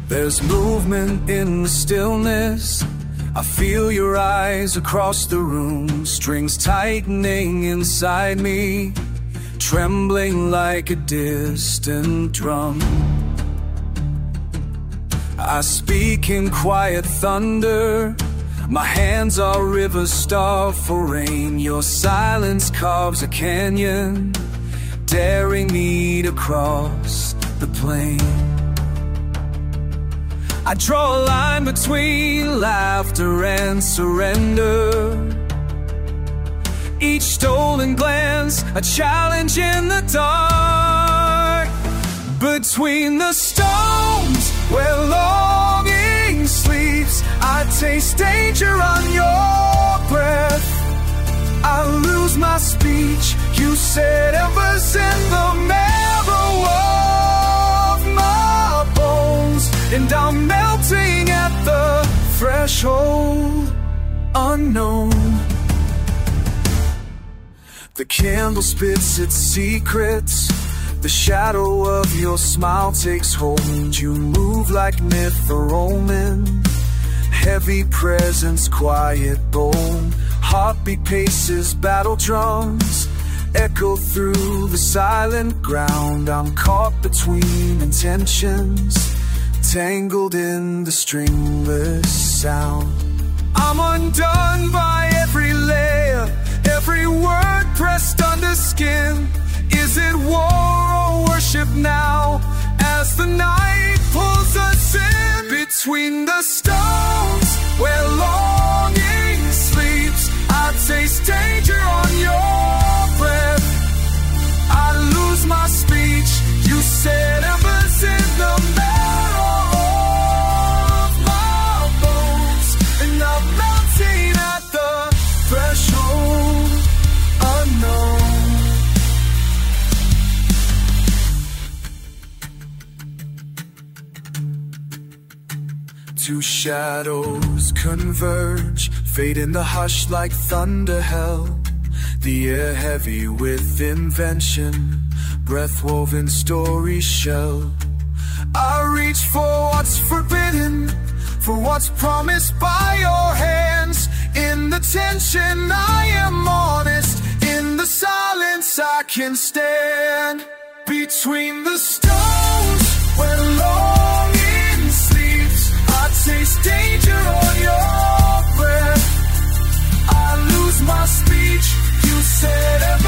There's movement in the stillness. I feel your eyes across the room, strings tightening inside me, trembling like a distant drum. I speak in quiet thunder. My hands are rivers starved for rain. Your silence carves a canyon, daring me to cross the plain. I draw a line between laughter and surrender. Each stolen glance, a challenge in the dark. Between the stones where longing sleeps, I taste danger on your breath. I lose my speech. You said embers in the marrow of my bones, and I'm melting at the threshold unknown. The candle spits its secrets. The shadow of your smile takes hold. You move like myth or omen. Heavy presence, quiet, bold. Heartbeat paces, battle drums echo through the silent ground. I'm caught between intentions, tangled in the stringless sound. I'm undone by every layer, every word pressed under skin. Is it war or worship now, as the night pulls us in? Between the stones where longing sleeps, I taste danger on your breath. I lose my speech. You said embers in the marrow of my bones, and I'm melting at the threshold unknown. Two shadows converge, fade in the hush like thunder hell. The air heavy with invention, breath-woven story shell. I reach for what's forbidden, for what's promised by your hands. In the tension I am honest, in the silence I can stand. Between the stones where longing sleeps, I taste danger on your breath. I lose my speech. You said